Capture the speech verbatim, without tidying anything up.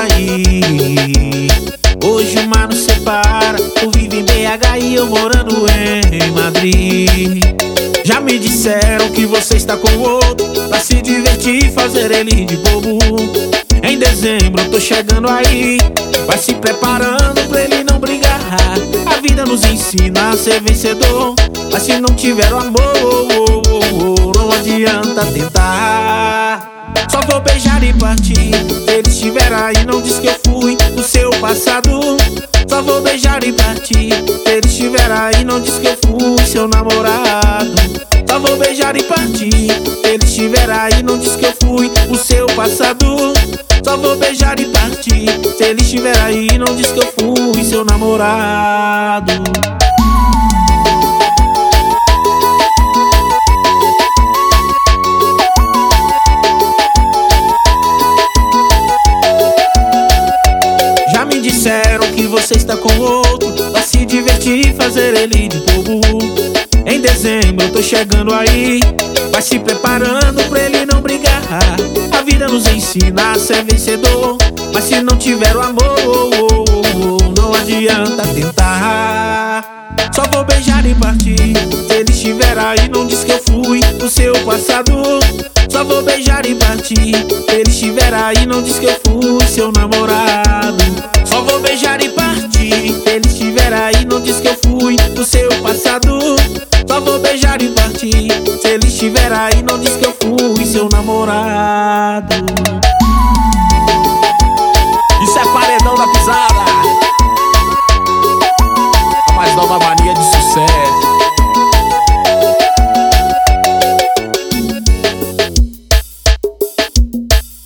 aí. Hoje o mar nos separa, tu vive em B H e eu morando em Madrid. Já me disseram que você está com outro, pra se divertir e fazer ele de bobo. Em dezembro eu tô chegando aí, vai se preparando pra ele não brigar. A vida nos ensina a ser vencedor, mas se não tiver o amor, não adianta tentar. Só vou beijar e partir, se ele estiver aí não diz que eu fui o seu passado. Só vou beijar e partir, se ele estiver aí não diz que eu fui seu namorado. Só vou beijar e partir, se ele estiver aí não diz que eu fui o seu passado. Só vou beijar e partir, se ele estiver aí não diz que eu fui seu namorado. Já me disseram que você está com outro, pra se divertir e fazer ele de bobo. Em dezembro eu tô chegando aí, vai se preparando pra ele não brigar. A vida nos ensina a ser vencedor, mas se não tiver o amor, não adianta tentar. Só vou beijar e partir, se ele estiver aí não diz que eu fui o seu passado. Só vou beijar e partir, se ele estiver aí não diz que eu fui seu namorado.